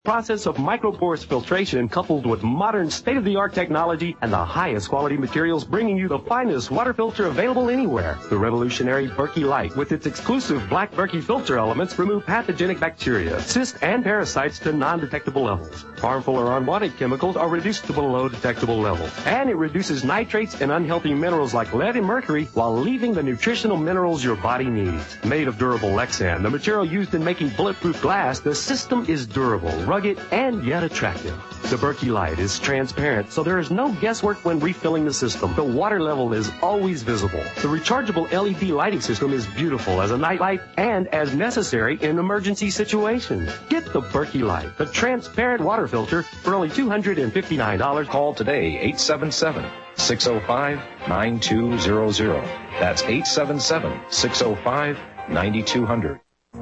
Process of microporous filtration coupled with modern state-of-the-art technology and the highest quality materials, bringing you the finest water filter available anywhere. The revolutionary Berkey Light with its exclusive black Berkey filter elements remove pathogenic bacteria, cysts, and parasites to non-detectable levels. Harmful or unwanted chemicals are reduced to below detectable levels. And it reduces nitrates and unhealthy minerals like lead and mercury while leaving the nutritional minerals your body needs. Made of durable Lexan, the material used in making bulletproof glass, the system is durable, rugged, and yet attractive. The Berkey Light is transparent, so there is no guesswork when refilling the system. The water level is always visible. The rechargeable LED lighting system is beautiful as a night light and as necessary in emergency situations. Get the Berkey Light, the transparent water filter, for only $259. Call today, 877-605-9200. That's 877-605-9200.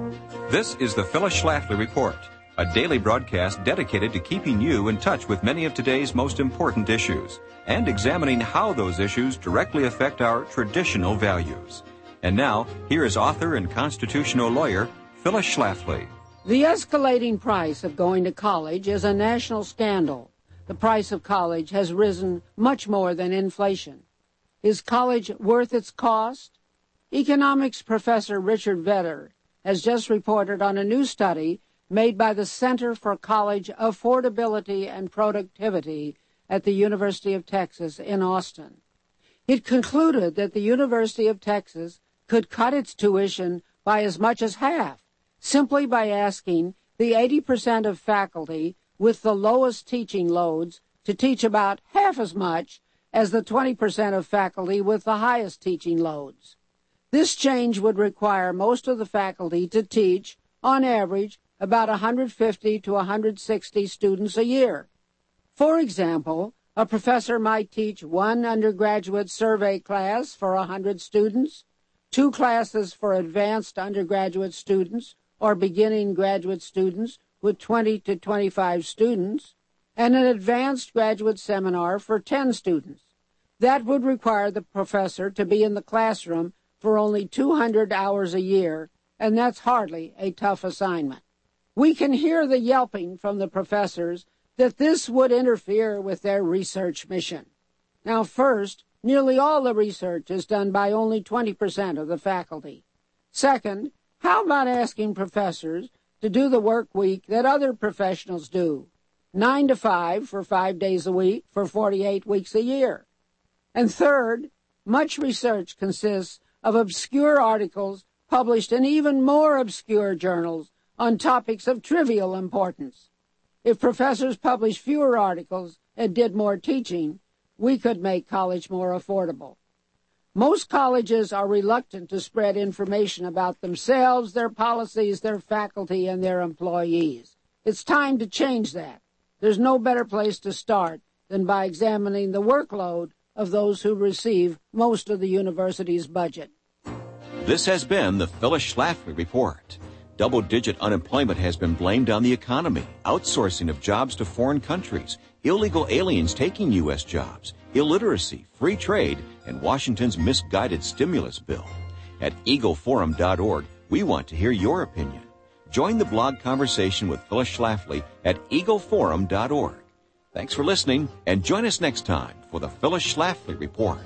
This is the Phyllis Schlafly Report, a daily broadcast dedicated to keeping you in touch with many of today's most important issues and examining how those issues directly affect our traditional values. And now, here is author and constitutional lawyer Phyllis Schlafly. The escalating price of going to college is a national scandal. The price of college has risen much more than inflation. Is college worth its cost? Economics professor Richard Vedder has just reported on a new study made by the Center for College Affordability and Productivity at the University of Texas in Austin. It concluded that the University of Texas could cut its tuition by as much as half, simply by asking the 80% of faculty with the lowest teaching loads to teach about half as much as the 20% of faculty with the highest teaching loads. This change would require most of the faculty to teach, on average, about 150 to 160 students a year. For example, a professor might teach one undergraduate survey class for 100 students, 2 classes for advanced undergraduate students or beginning graduate students with 20 to 25 students, and an advanced graduate seminar for 10 students. That would require the professor to be in the classroom for only 200 hours a year, and that's hardly a tough assignment. We can hear the yelping from the professors that this would interfere with their research mission. Now, first, nearly all the research is done by only 20% of the faculty. Second, how about asking professors to do the work week that other professionals do, 9 to 5 for 5 days a week for 48 weeks a year? And third, much research consists of obscure articles published in even more obscure journals on topics of trivial importance. If professors published fewer articles and did more teaching, we could make college more affordable. Most colleges are reluctant to spread information about themselves, their policies, their faculty, and their employees. It's time to change that. There's no better place to start than by examining the workload of those who receive most of the university's budget. This has been the Phyllis Schlafly Report. Double-digit unemployment has been blamed on the economy, outsourcing of jobs to foreign countries, illegal aliens taking U.S. jobs, illiteracy, free trade, and Washington's misguided stimulus bill. At eagleforum.org, we want to hear your opinion. Join the blog conversation with Phyllis Schlafly at eagleforum.org. Thanks for listening, and join us next time for the Phyllis Schlafly Report.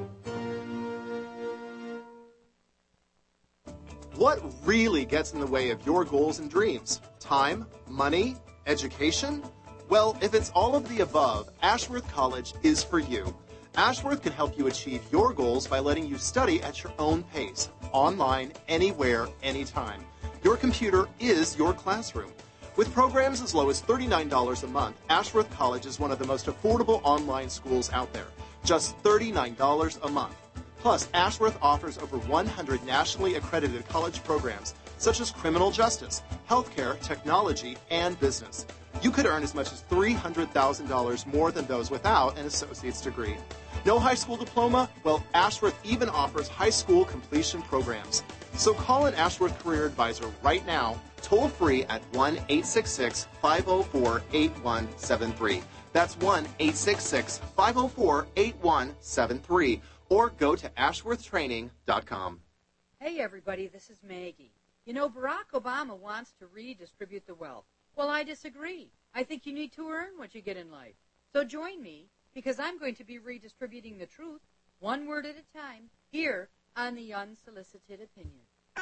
What really gets in the way of your goals and dreams? Time? Money? Education? Well, if it's all of the above, Ashworth College is for you. Ashworth can help you achieve your goals by letting you study at your own pace, online, anywhere, anytime. Your computer is your classroom. With programs as low as $39 a month, Ashworth College is one of the most affordable online schools out there. Just $39 a month. Plus, Ashworth offers over 100 nationally accredited college programs, such as criminal justice, healthcare, technology, and business. You could earn as much as $300,000 more than those without an associate's degree. No high school diploma? Well, Ashworth even offers high school completion programs. So call an Ashworth Career Advisor right now, toll free at 1-866-504-8173. That's 1-866-504-8173. Or go to ashworthtraining.com. Hey, everybody, this is Maggie. You know, Barack Obama wants to redistribute the wealth. Well, I disagree. I think you need to earn what you get in life. So join me, because I'm going to be redistributing the truth, one word at a time, here on The Unsolicited Opinion.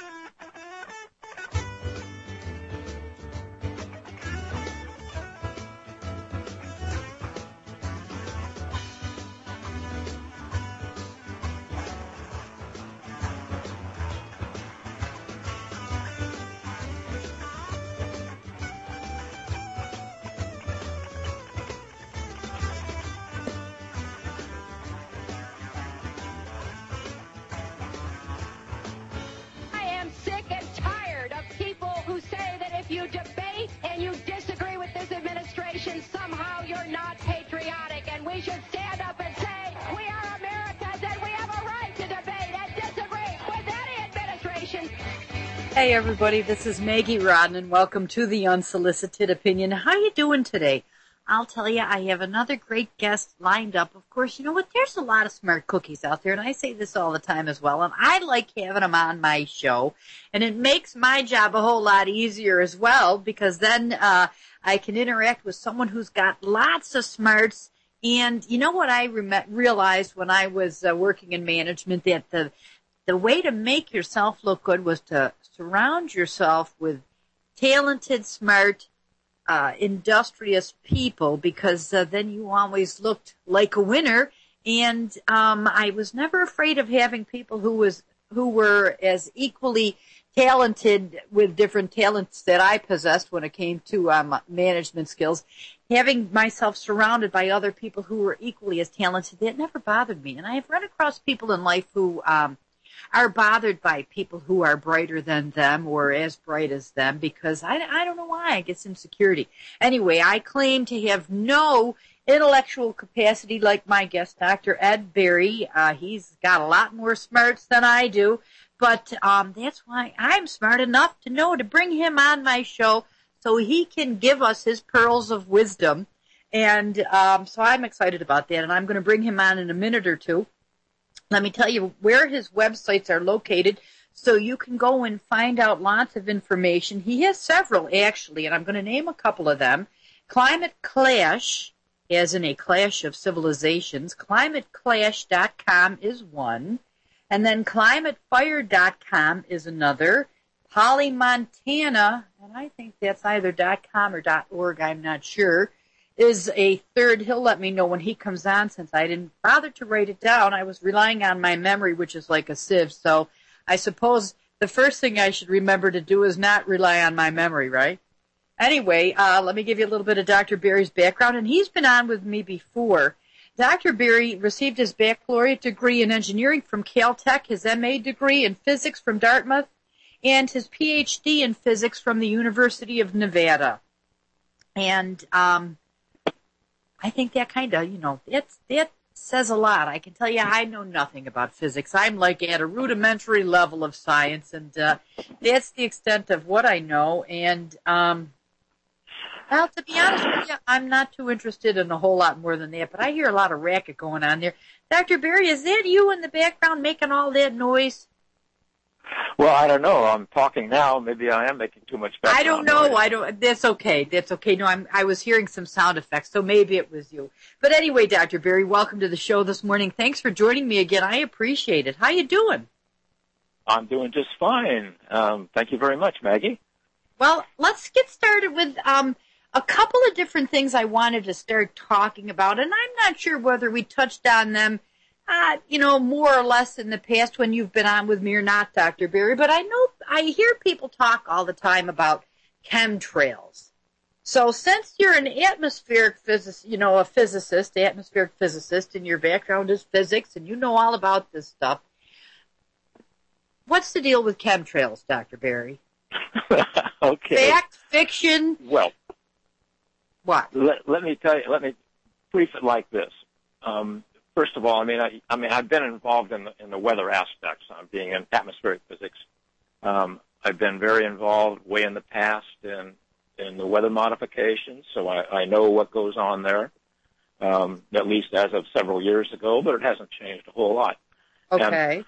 Somehow you're not patriotic, and we should stand up and say we are Americans and we have a right to debate and disagree with any administration. Hey everybody, this is Maggie Rodden, and welcome to The Unsolicited Opinion. How you doing today? I'll tell you, I have another great guest lined up. Of course, you know what? There's a lot of smart cookies out there, and I say this all the time as well, and I like having them on my show, and it makes my job a whole lot easier as well, because then I can interact with someone who's got lots of smarts. And you know what I realized when I was working in management, that the way to make yourself look good was to surround yourself with talented, smart, industrious people, because then you always looked like a winner. And I was never afraid of having people who were as equally talented with different talents that I possessed when it came to management skills. Having myself surrounded by other people who were equally as talented, that never bothered me. And I have run across people in life who are bothered by people who are brighter than them or as bright as them, because I don't know why. I guess insecurity. Anyway, I claim to have no intellectual capacity like my guest, Dr. Ed Berry. He's got a lot more smarts than I do, but that's why I'm smart enough to know to bring him on my show so he can give us his pearls of wisdom. And so I'm excited about that, and I'm going to bring him on in a minute or two. Let me tell you where his websites are located so you can go and find out lots of information. He has several, actually, and I'm going to name a couple of them. Climate Clash, as in a clash of civilizations. ClimateClash.com is one. And then ClimateFire.com is another. PolyMontana, and I think that's either .com or .org, I'm not sure, is a third. He'll let me know when he comes on, since I didn't bother to write it down. I was relying on my memory, which is like a sieve. So I suppose the first thing I should remember to do is not rely on my memory, right? Anyway, let me give you a little bit of Dr. Berry's background, and he's been on with me before. Dr. Berry received his baccalaureate degree in engineering from Caltech, his MA degree in physics from Dartmouth, and his PhD in physics from the University of Nevada. And I think that kind of, that says a lot. I can tell you I know nothing about physics. I'm like at a rudimentary level of science, and that's the extent of what I know. And, well, to be honest with you, I'm not too interested in a whole lot more than that, but I hear a lot of racket going on there. Dr. Berry, is that you in the background making all that noise? Well, I don't know. I'm talking now. Maybe I am making too much background I don't know. noise. That's okay. That's okay. No, I was hearing some sound effects, so maybe it was you. But anyway, Dr. Berry, welcome to the show this morning. Thanks for joining me again. I appreciate it. How you doing? I'm doing just fine. Thank you very much, Maggie. Well, let's get started with a couple of different things I wanted to start talking about, and I'm not sure whether we touched on them more or less in the past when you've been on with me or not, Dr. Berry, but I know I hear people talk all the time about chemtrails. So since you're an atmospheric physicist, atmospheric physicist, and your background is physics, and you know all about this stuff, what's the deal with chemtrails, Dr. Berry? Okay. Fact, fiction? Well, what? Let me tell you. Let me brief it like this. First of all, I've been involved in the weather aspects. Being in atmospheric physics, I've been very involved way in the past in the weather modifications. So I know what goes on there, at least as of several years ago. But it hasn't changed a whole lot. Okay.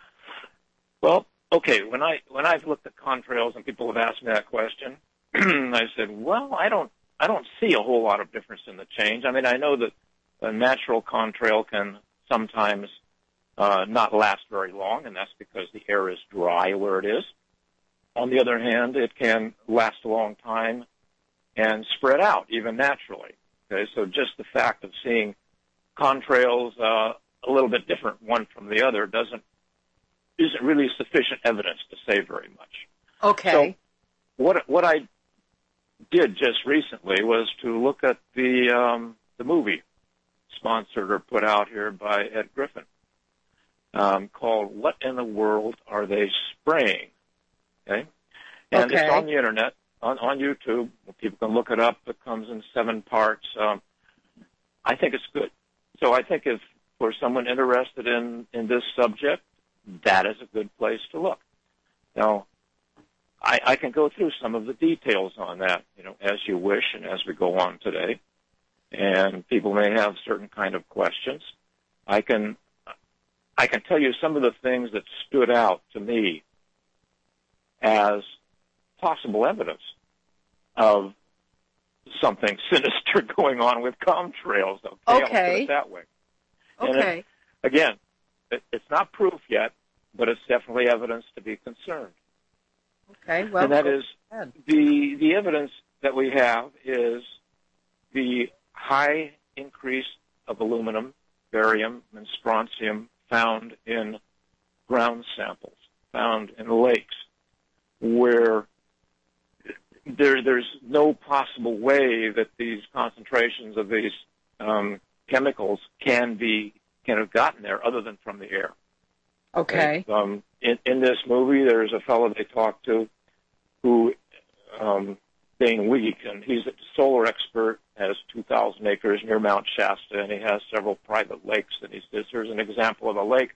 When I've looked at contrails and people have asked me that question, I said, well, I don't don't see a whole lot of difference in the change. I mean, I know that a natural contrail can sometimes not last very long, and that's because the air is dry where it is. On the other hand, it can last a long time and spread out, even naturally. Okay, so just the fact of seeing contrails a little bit different one from the other isn't really sufficient evidence to say very much. Okay. So what I did just recently was to look at the movie sponsored or put out here by Ed Griffin called "What in the World Are They Spraying?" Okay, and it's on the internet on YouTube. People can look it up. It comes in 7 parts. I think it's good. So I think if for someone interested in this subject, that is a good place to look. Now, I can go through some of the details on that, as you wish, and as we go on today. And people may have certain kind of questions. I can tell you some of the things that stood out to me as possible evidence of something sinister going on with contrails. Okay. I'll put it that way. Okay. And again, it's not proof yet, but it's definitely evidence to be concerned. Okay, well, and that is the evidence that we have is the high increase of aluminum, barium, and strontium found in ground samples, found in lakes, where there's no possible way that these concentrations of these chemicals can have gotten there other than from the air. Okay. In this movie, there's a fellow they talked to who, Dane Week, and he's a solar expert, has 2,000 acres near Mount Shasta, and he has several private lakes. And he says, here's an example of a lake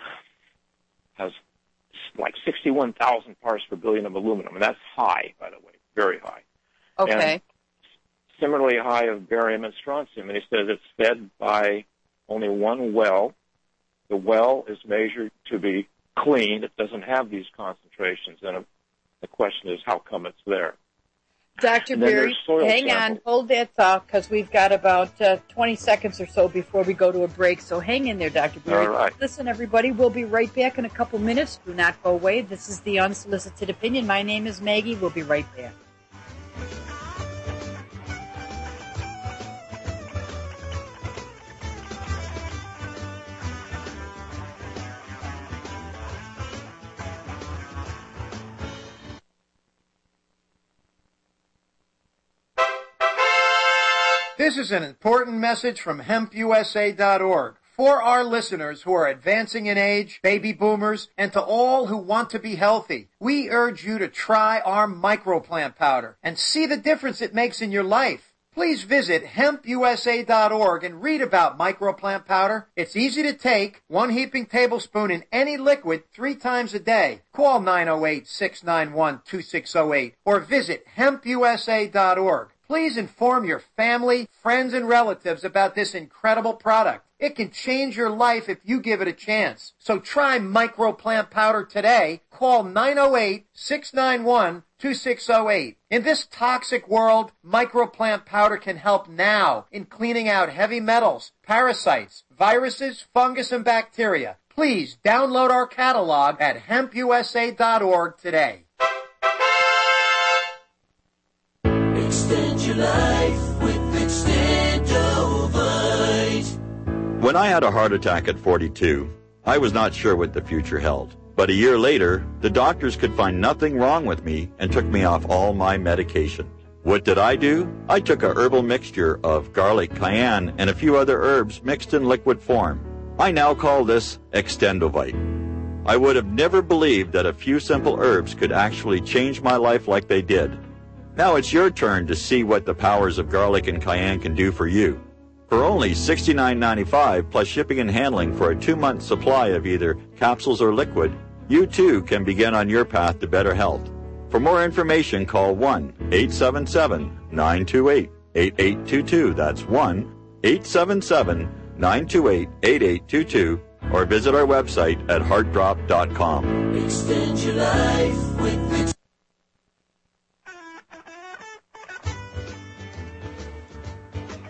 has like 61,000 parts per billion of aluminum, and that's high, by the way, very high. Okay. And similarly high of barium and strontium, and he says it's fed by only one well. The well is measured to be clean. It doesn't have these concentrations in it. The question is, how come it's there? Dr. Berry, hang on. Hold that thought, because we've got about 20 seconds or so before we go to a break. So hang in there, Dr. Berry. All right. Listen, everybody, we'll be right back in a couple minutes. Do not go away. This is The Unsolicited Opinion. My name is Maggie. We'll be right back. This is an important message from HempUSA.org. For our listeners who are advancing in age, baby boomers, and to all who want to be healthy, we urge you to try our microplant powder and see the difference it makes in your life. Please visit HempUSA.org and read about microplant powder. It's easy to take, 1 heaping tablespoon in any liquid 3 times a day. Call 908-691-2608 or visit HempUSA.org. Please inform your family, friends, and relatives about this incredible product. It can change your life if you give it a chance. So try microplant powder today. Call 908-691-2608. In this toxic world, microplant powder can help now in cleaning out heavy metals, parasites, viruses, fungus, and bacteria. Please download our catalog at HempUSA.org today. Extend your life with Extendovite. When I had a heart attack at 42, I was not sure what the future held. But a year later, the doctors could find nothing wrong with me and took me off all my medication. What did I do? I took a herbal mixture of garlic, cayenne, and a few other herbs mixed in liquid form. I now call this Extendovite. I would have never believed that a few simple herbs could actually change my life like they did. Now it's your turn to see what the powers of garlic and cayenne can do for you. For only $69.95 plus shipping and handling for a 2-month supply of either capsules or liquid, you too can begin on your path to better health. For more information, call 1-877-928-8822. That's 1-877-928-8822. Or visit our website at heartdrop.com. Extend your life with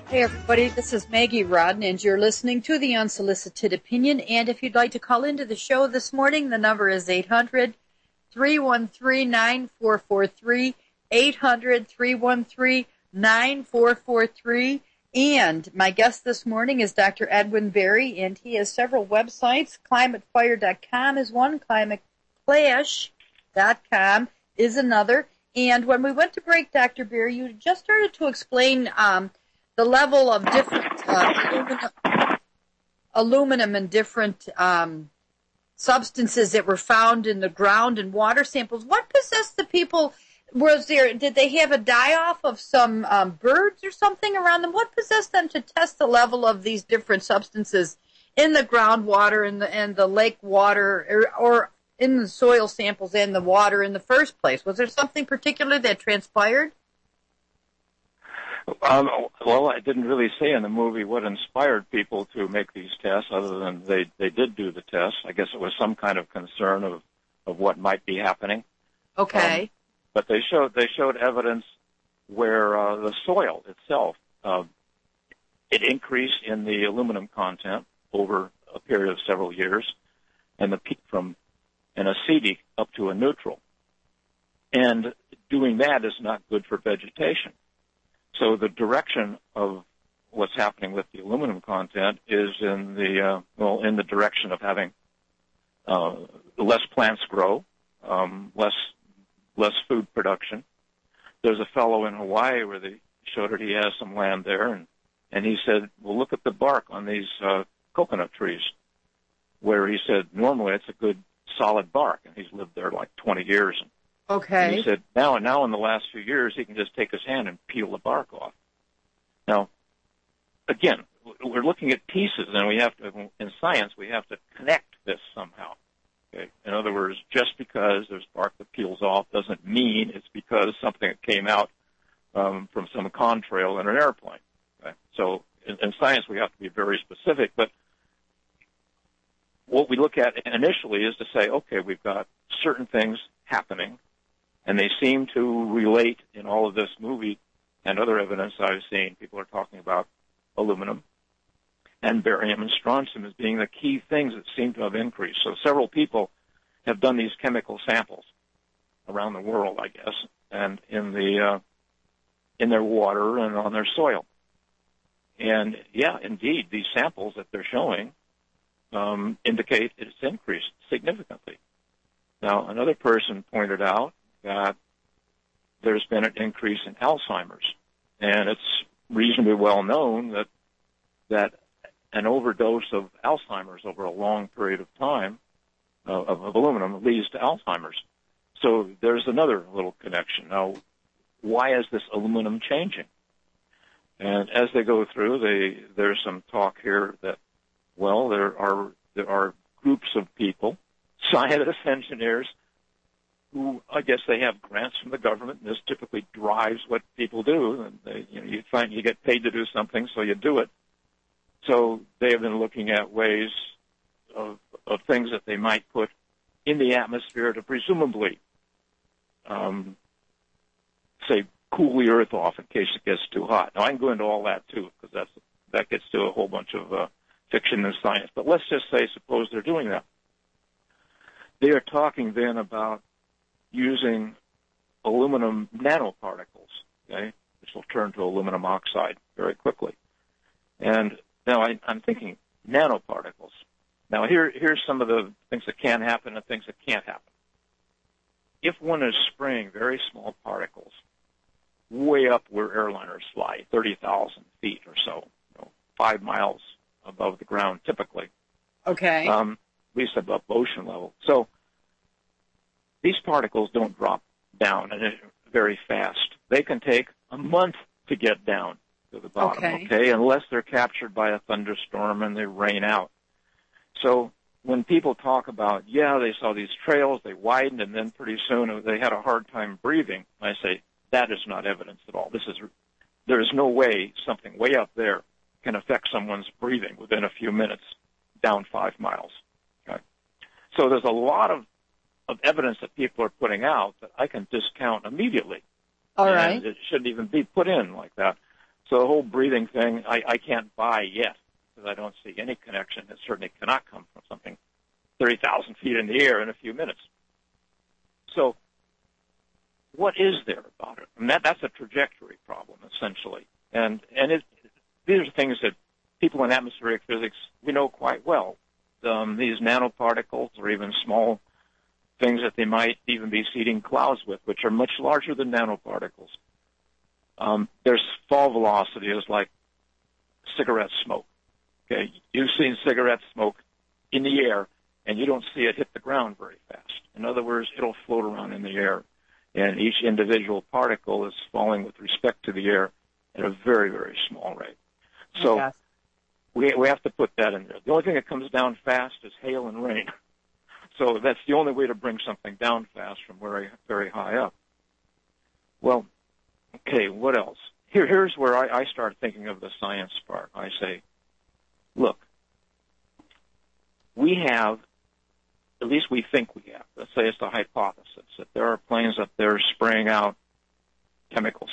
Hey everybody, this is Maggie Rodden, and you're listening to The Unsolicited Opinion. And if you'd like to call into the show this morning, the number is 800-313-9443, 800-313-9443. And my guest this morning is Dr. Edwin Berry, and he has several websites. ClimateFire.com is one, ClimateClash.com is another. And when we went to break, Dr. Berry, you just started to explain the level of different aluminum and different substances that were found in the ground and water samples. What possessed the people? Did they have a die-off of some birds or something around them? What possessed them to test the level of these different substances in the groundwater and the lake water, or in the soil samples and the water in the first place? Was there something particular that transpired? Well, I didn't really say in the movie what inspired people to make these tests, other than they did do the tests. I guess it was some kind of concern of what might be happening. Okay. But they showed evidence where the soil itself, it increased in the aluminum content over a period of several years, and the peak from an acidic up to a neutral. And doing that is not good for vegetation. So the direction of what's happening with the aluminum content is in the direction of having less plants grow, less food production. There's a fellow in Hawaii where they showed it. He has some land there, and he said, well, look at the bark on these coconut trees, where he said normally it's a good solid bark, and he's lived there like 20 years. Okay. And he said now in the last few years, he can just take his hand and peel the bark off. Now, again, we're looking at pieces, and in science, we have to connect this somehow. Okay? In other words, just because there's bark that peels off doesn't mean it's because something that came out from some contrail in an airplane. Okay? So in science, we have to be very specific, but what we look at initially is to say, okay, we've got certain things happening, and they seem to relate in all of this movie and other evidence I've seen. People are talking about aluminum and barium and strontium as being the key things that seem to have increased. So several people have done these chemical samples around the world, I guess, and in their water and on their soil. And yeah, indeed, these samples that they're showing indicate it's increased significantly. Now, another person pointed out that there's been an increase in Alzheimer's, and it's reasonably well known that an overdose of Alzheimer's over a long period of time of aluminum leads to Alzheimer's. So there's another little connection. Now, why is this aluminum changing? And as they go through, there's some talk here that, well, there are groups of people, scientists, engineers, who I guess they have grants from the government, and this typically drives what people do. And you find you get paid to do something, so you do it. So they have been looking at ways of things that they might put in the atmosphere to presumably, say, cool the earth off in case it gets too hot. Now, I can go into all that, too, because that gets to a whole bunch of fiction and science. But let's just say, suppose they're doing that. They are talking then about using aluminum nanoparticles, okay, which will turn to aluminum oxide very quickly. And now I'm thinking nanoparticles. Now here's some of the things that can happen and things that can't happen. If one is spraying very small particles way up where airliners fly, 30,000 feet or so, 5 miles above the ground typically. Okay. At least above ocean level. So these particles don't drop down very fast. They can take a month to get down to the bottom, okay, unless they're captured by a thunderstorm and they rain out. So when people talk about, they saw these trails, they widened, and then pretty soon they had a hard time breathing, I say, that is not evidence at all. There is no way something way up there can affect someone's breathing within a few minutes down 5 miles. Okay? So there's a lot of evidence that people are putting out that I can discount immediately. All right. It shouldn't even be put in like that. So the whole breathing thing, I can't buy yet because I don't see any connection. It certainly cannot come from something 30,000 feet in the air in a few minutes. So what is there about it? And that's a trajectory problem, essentially. And these are things that people in atmospheric physics, we know quite well. These nanoparticles or even small things that they might even be seeding clouds with, which are much larger than nanoparticles. Their fall velocity is like cigarette smoke. Okay, you've seen cigarette smoke in the air, and you don't see it hit the ground very fast. In other words, it'll float around in the air, and each individual particle is falling with respect to the air at a very, very small rate. So we have to put that in there. The only thing that comes down fast is hail and rain. So that's the only way to bring something down fast from very, very high up. Well, okay, what else? Here's where I start thinking of the science part. I say, look, we have, at least we think we have, let's say it's the hypothesis, that there are planes up there spraying out chemicals.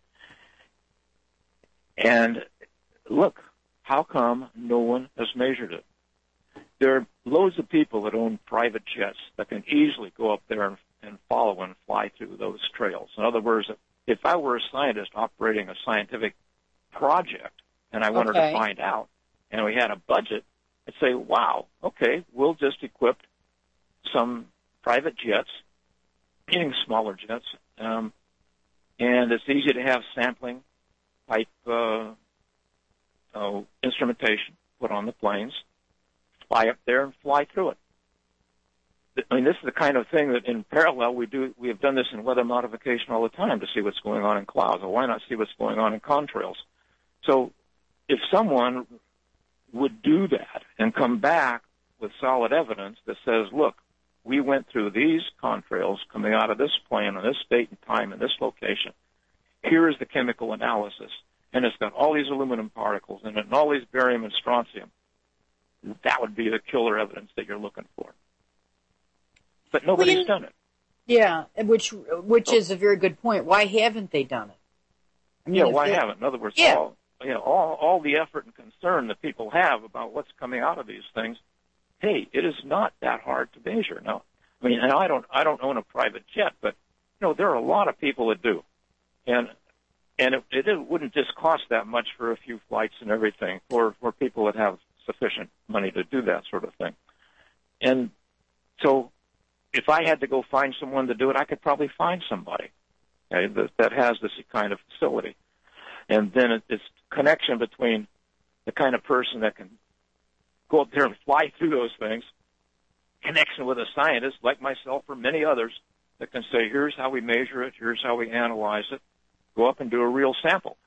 And look, how come no one has measured it? There are loads of people that own private jets that can easily go up there and follow and fly through those trails. In other words, if I were a scientist operating a scientific project and I wanted to find out, and we had a budget, I'd say, wow, okay, we'll just equip some private jets, meaning smaller jets, and it's easy to have sampling type instrumentation put on the planes, fly up there and fly through it. I mean, this is the kind of thing that in parallel we have done this in weather modification all the time to see what's going on in clouds. Well, why not see what's going on in contrails? So if someone would do that and come back with solid evidence that says, look, we went through these contrails coming out of this plane on this date and time in this location. Here is the chemical analysis, and it's got all these aluminum particles in it and all these barium and strontium. That would be the killer evidence that you're looking for. But nobody's done it. Yeah, which is a very good point. Why haven't they done it? I mean, why haven't? In other words, all the effort and concern that people have about what's coming out of these things, hey, it is not that hard to measure. No, I mean, and I don't own a private jet, but there are a lot of people that do, and it wouldn't just cost that much for a few flights and everything for people that have sufficient money to do that sort of thing. And so if I had to go find someone to do it, I could probably find somebody that has this kind of facility. And then it's connection between the kind of person that can go up there and fly through those things, connection with a scientist like myself or many others that can say, here's how we measure it, here's how we analyze it, go up and do a real sample.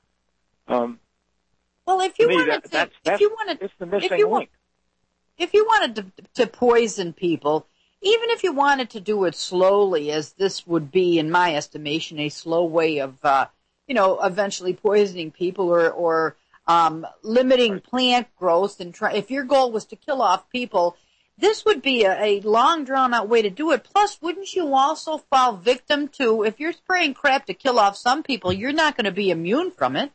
Well, if you wanted it's the missing link. If you wanted to poison people, even if you wanted to do it slowly, as this would be, in my estimation, a slow way of, eventually poisoning people or limiting plant growth, and if your goal was to kill off people, this would be a long, drawn-out way to do it. Plus, wouldn't you also fall victim to, if you're spraying crap to kill off some people, you're not going to be immune from it.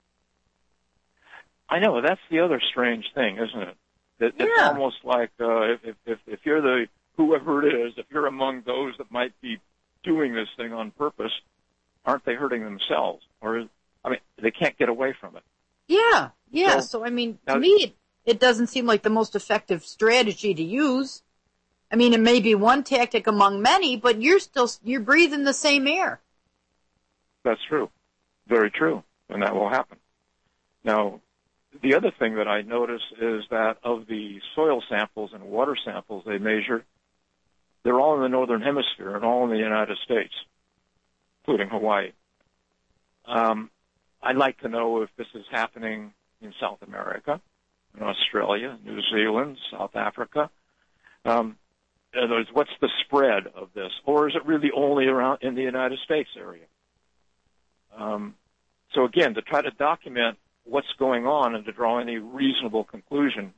I know, that's the other strange thing, isn't it? It's almost like if you're whoever it is, if you're among those that might be doing this thing on purpose, aren't they hurting themselves? Or, they can't get away from it. Yeah. So to me, it doesn't seem like the most effective strategy to use. I mean, it may be one tactic among many, but you're breathing the same air. That's true. Very true. And that will happen. Now, the other thing that I notice is that of the soil samples and water samples they measure, they're all in the northern hemisphere and all in the United States, including Hawaii. I'd like to know if this is happening in South America, in Australia, New Zealand, South Africa. In other words, what's the spread of this? Or is it really only around in the United States area? So again, to try to document what's going on and to draw any reasonable conclusion,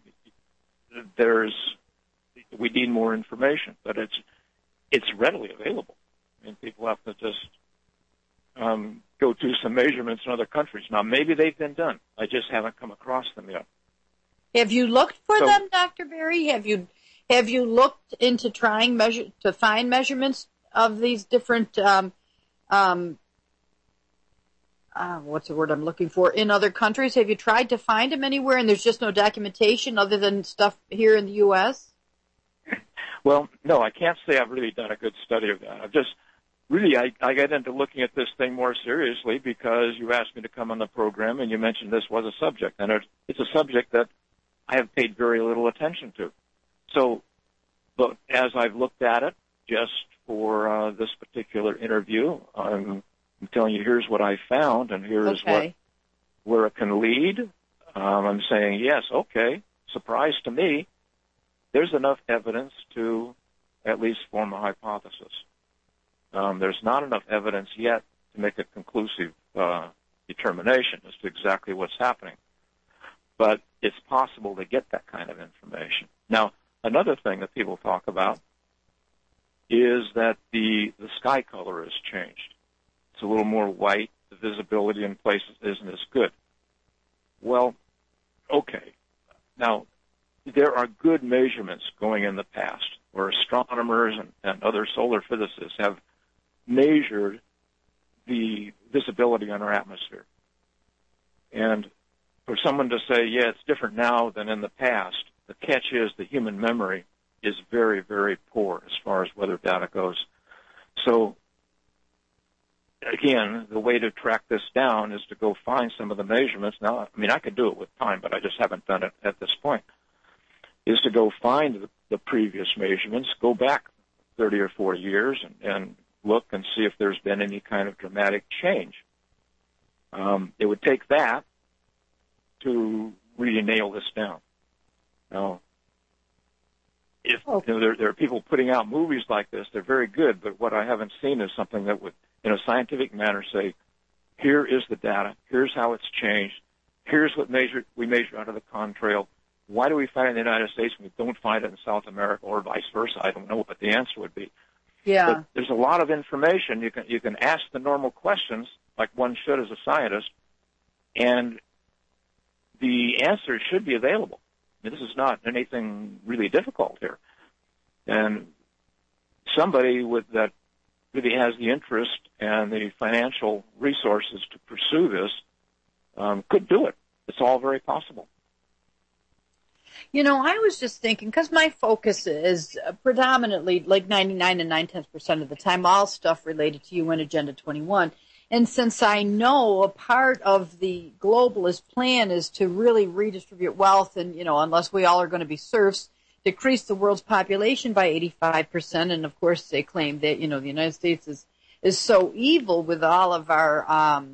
we need more information, but it's readily available. I mean, people have to just go do some measurements in other countries. Now, maybe they've been done. I just haven't come across them yet. Have you looked for them, Dr. Berry? Have you looked into trying to find measurements of these different what's the word I'm looking for, in other countries? Have you tried to find them anywhere, and there's just no documentation other than stuff here in the U.S.? Well, no, I can't say I've really done a good study of that. I've just really, I got into looking at this thing more seriously because you asked me to come on the program and you mentioned this was a subject. And it's a subject that I have paid very little attention to. So, but as I've looked at it, just for this particular interview, I'm telling you, here's what I found, and here's where it can lead. I'm saying, yes, okay, surprise to me, there's enough evidence to at least form a hypothesis. There's not enough evidence yet to make a conclusive determination as to exactly what's happening. But it's possible to get that kind of information. Now, another thing that people talk about is that the sky color has changed. It's a little more white. The visibility in places isn't as good. Well, okay. Now, there are good measurements going in the past where astronomers and other solar physicists have measured the visibility in our atmosphere. And for someone to say, yeah, it's different now than in the past, the catch is the human memory is very, very poor as far as weather data goes. So, again, the way to track this down is to go find some of the measurements. Now, I mean, I could do it with time, but I just haven't done it at this point, is to go find the previous measurements, go back 30 or 40 years and look and see if there's been any kind of dramatic change. It would take that to really nail this down. Now, if there are people putting out movies like this, they're very good, but what I haven't seen is something that would, in a scientific manner, say, here is the data, here's how it's changed, here's what we measure out of the contrail. Why do we find it in the United States and we don't find it in South America, or vice versa? I don't know what the answer would be. Yeah. But there's a lot of information. You can ask the normal questions, like one should as a scientist, and the answer should be available. I mean, this is not anything really difficult here. And somebody that really has the interest and the financial resources to pursue this could do it. It's all very possible. You know, I was just thinking, because my focus is predominantly, like 99 and 9/10% of the time, all stuff related to UN Agenda 21. And since I know a part of the globalist plan is to really redistribute wealth and, you know, unless we all are going to be serfs, decrease the world's population by 85%. And, of course, they claim that, you know, the United States is so evil with all of our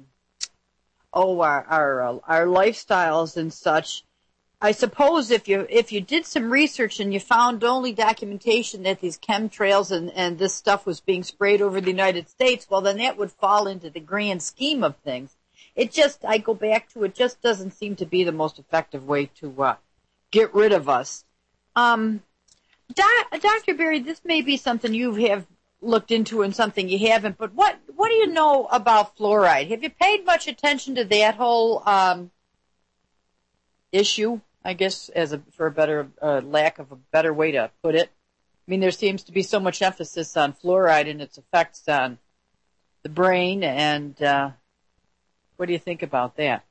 lifestyles and such. I suppose if you did some research and you found only documentation that these chemtrails and this stuff was being sprayed over the United States, well, then that would fall into the grand scheme of things. I go back to, it just doesn't seem to be the most effective way to get rid of us. Dr. Berry, this may be something you have looked into and something you haven't, but what do you know about fluoride? Have you paid much attention to that whole issue? I guess, for a better lack of a better way to put it. I mean, there seems to be so much emphasis on fluoride and its effects on the brain, and what do you think about that?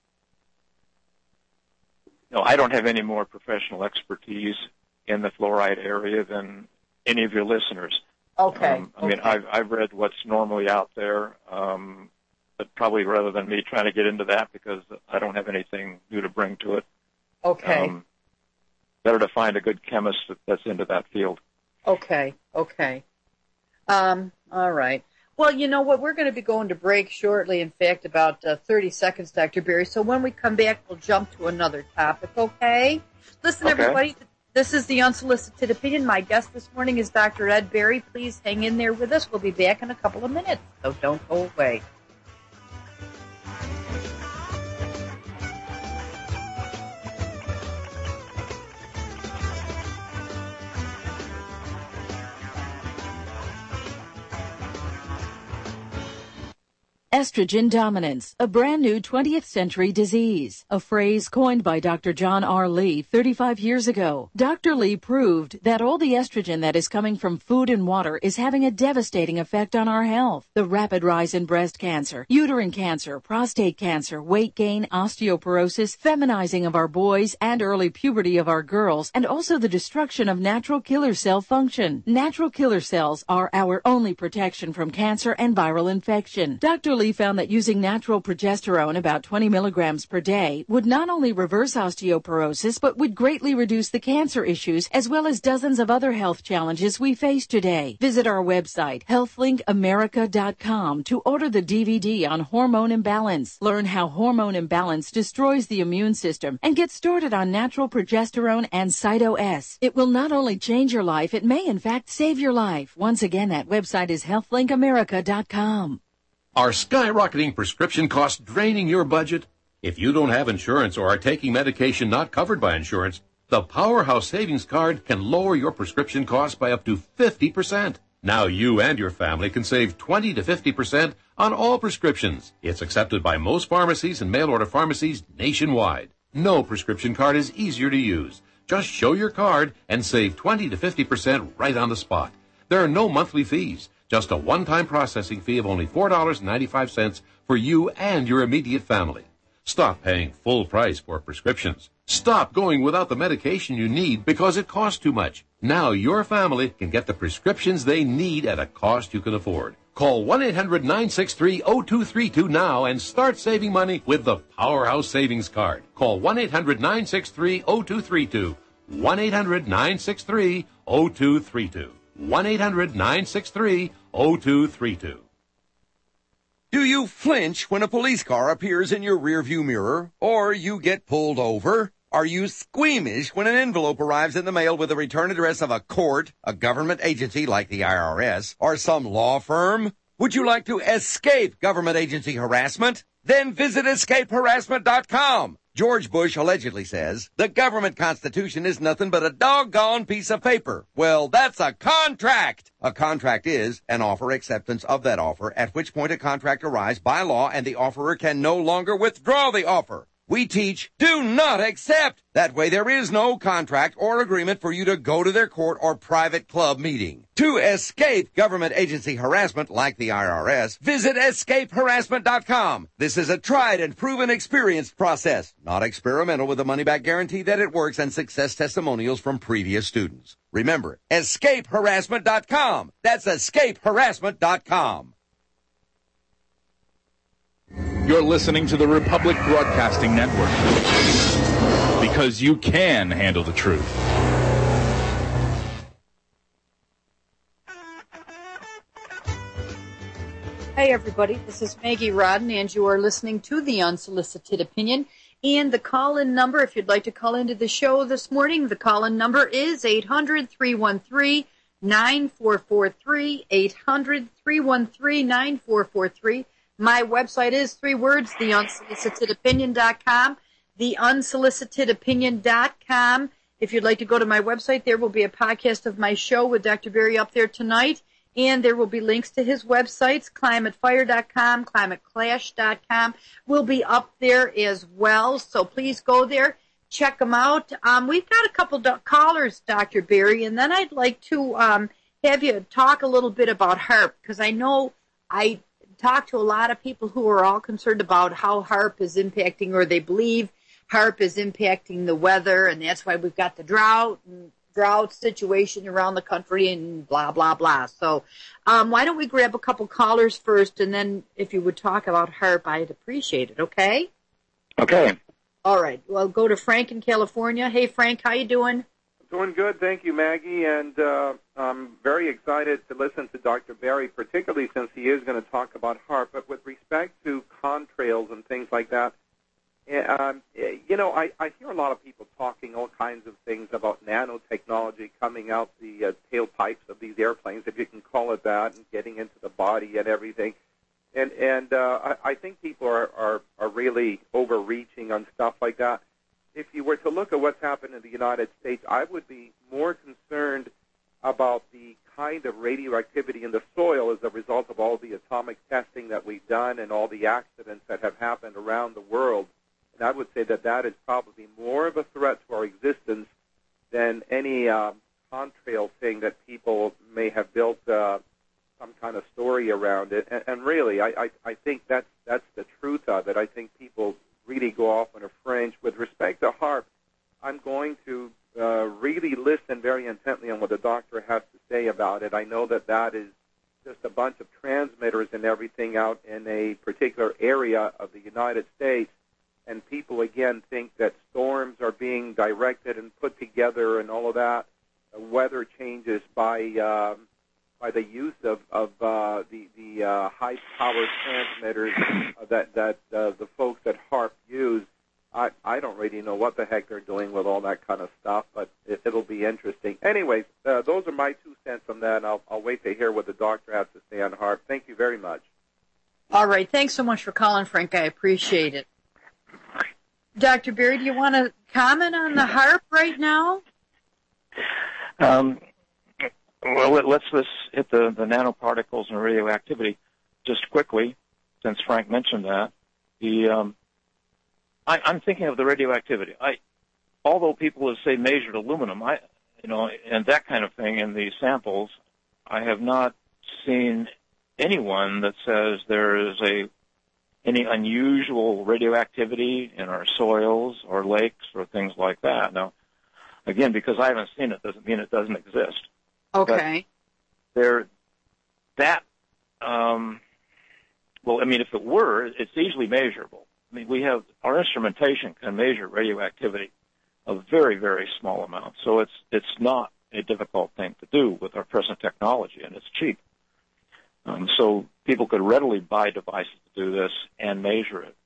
No, I don't have any more professional expertise in the fluoride area than any of your listeners. Okay. I mean, I've read what's normally out there, but probably rather than me trying to get into that because I don't have anything new to bring to it. Okay. Better to find a good chemist that's into that field. Okay. All right. Well, you know what? We're going to be going to break shortly. In fact, about 30 seconds, Dr. Berry. So when we come back, we'll jump to another topic, okay? Listen, everybody, this is the Unsolicited Opinion. My guest this morning is Dr. Ed Berry. Please hang in there with us. We'll be back in a couple of minutes, so don't go away. Estrogen dominance, a brand new 20th century disease, a phrase coined by Dr. John R. Lee 35 years ago. Dr. Lee proved that all the estrogen that is coming from food and water is having a devastating effect on our health. The rapid rise in breast cancer, uterine cancer, prostate cancer, weight gain, osteoporosis, feminizing of our boys, and early puberty of our girls, and also the destruction of natural killer cell function. Natural killer cells are our only protection from cancer and viral infection. Dr. Lee found that using natural progesterone, about 20 milligrams per day, would not only reverse osteoporosis, but would greatly reduce the cancer issues as well as dozens of other health challenges we face today. Visit our website, healthlinkamerica.com, to order the DVD on hormone imbalance. Learn how hormone imbalance destroys the immune system and get started on natural progesterone and Cyto-S. It will not only change your life, it may in fact save your life. Once again, that website is healthlinkamerica.com. Are skyrocketing prescription costs draining your budget? If you don't have insurance or are taking medication not covered by insurance, the Powerhouse Savings Card can lower your prescription costs by up to 50%. Now you and your family can save 20 to 50% on all prescriptions. It's accepted by most pharmacies and mail-order pharmacies nationwide. No prescription card is easier to use. Just show your card and save 20 to 50% right on the spot. There are no monthly fees. Just a one-time processing fee of only $4.95 for you and your immediate family. Stop paying full price for prescriptions. Stop going without the medication you need because it costs too much. Now your family can get the prescriptions they need at a cost you can afford. Call 1-800-963-0232 now and start saving money with the Powerhouse Savings Card. Call 1-800-963-0232. 1-800-963-0232. 1-800-963-0232. Do you flinch when a police car appears in your rearview mirror or you get pulled over? Are you squeamish when an envelope arrives in the mail with the return address of a court, a government agency like the IRS, or some law firm? Would you like to escape government agency harassment? Then visit escapeharassment.com. George Bush allegedly says, the government constitution is nothing but a doggone piece of paper. Well, that's a contract. A contract is an offer acceptance of that offer, at which point a contract arrives by law and the offerer can no longer withdraw the offer. We teach, do not accept. That way there is no contract or agreement for you to go to their court or private club meeting. To escape government agency harassment like the IRS, visit escapeharassment.com. This is a tried and proven experienced process, not experimental, with a money-back guarantee that it works and success testimonials from previous students. Remember, escapeharassment.com. That's escapeharassment.com. You're listening to the Republic Broadcasting Network, because you can handle the truth. Hey everybody, this is Maggie Rodden, and you are listening to The Unsolicited Opinion. And the call-in number, if you'd like to call into the show this morning, the call-in number is 800-313-9443, 800-313-9443. My website is 3 words, theunsolicitedopinion.com, theunsolicitedopinion.com. If you'd like to go to my website, there will be a podcast of my show with Dr. Berry up there tonight, and there will be links to his websites, climatefire.com, climateclash.com, will be up there as well, so please go there, check them out. We've got a couple callers, Dr. Berry, and then I'd like to have you talk a little bit about HAARP, because I know I talk to a lot of people who are all concerned about how HAARP is impacting, or they believe HAARP is impacting the weather, and that's why we've got the drought situation around the country and blah, blah, blah. So why don't we grab a couple callers first, and then if you would talk about HAARP, I'd appreciate it, okay? Okay. All right. Well, go to Frank in California. Hey, Frank, how you doing? Doing good, thank you, Maggie, and I'm very excited to listen to Dr. Berry, particularly since he is going to talk about HAARP. But with respect to contrails and things like that, I hear a lot of people talking all kinds of things about nanotechnology coming out the tailpipes of these airplanes, if you can call it that, and getting into the body and everything. And I think people are really overreaching on stuff like that. If you were to look at what's happened in the United States, I would be more concerned about the kind of radioactivity in the soil as a result of all the atomic testing that we've done and all the accidents that have happened around the world. And I would say that that is probably more of a threat to our existence than any contrail thing that people may have built some kind of story around it. And really, I think that's the truth of it. I think people really go off on a fringe. With respect to HAARP, I'm going to really listen very intently on what the doctor has to say about it. I know that that is just a bunch of transmitters and everything out in a particular area of the United States, and people, again, think that storms are being directed and put together and all of that. Weather changes by the use of the high-powered transmitters that the folks at HAARP use. I don't really know what the heck they're doing with all that kind of stuff, but it'll be interesting. Anyways, those are my 2 cents on that, and I'll wait to hear what the doctor has to say on HAARP. Thank you very much. All right. Thanks so much for calling, Frank. I appreciate it. Dr. Berry, do you want to comment on the HAARP right now? Well, let's hit the nanoparticles and radioactivity just quickly, since Frank mentioned that. I'm thinking of the radioactivity. Although people would say measured aluminum, and that kind of thing in the samples, I have not seen anyone that says there is any unusual radioactivity in our soils or lakes or things like that. Now, again, because I haven't seen it doesn't mean it doesn't exist. Okay. Well, if it were, it's easily measurable. We have our instrumentation can measure radioactivity of very, very small amounts, so it's not a difficult thing to do with our present technology, and it's cheap. So people could readily buy devices to do this and measure it.